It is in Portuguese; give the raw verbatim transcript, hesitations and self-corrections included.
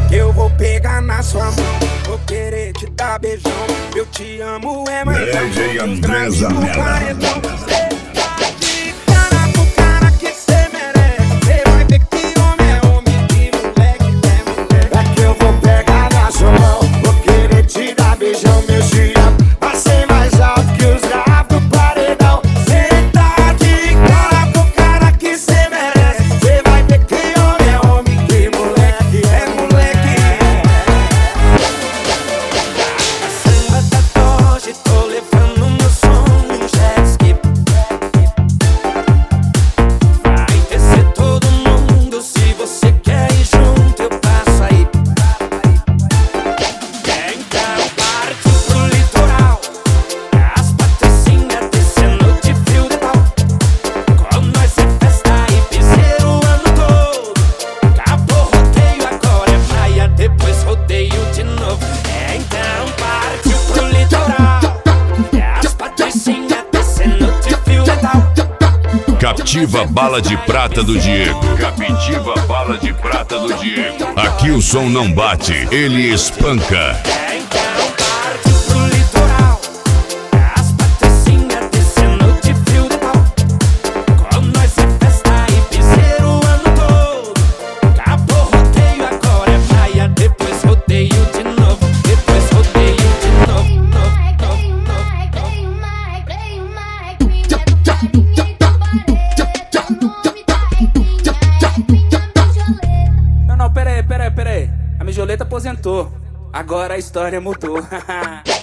que eu vou pegar na sua mão. Vou querer te dar beijão. Eu te amo, é mais D J André Zanella. Captiva Bala de Prata do Diego. Captiva Bala de Prata do Diego. Aqui o som não bate, ele espanca. Não, não, pera aí, pera aí, pera aí. A Mijoleta aposentou. Agora a história mudou.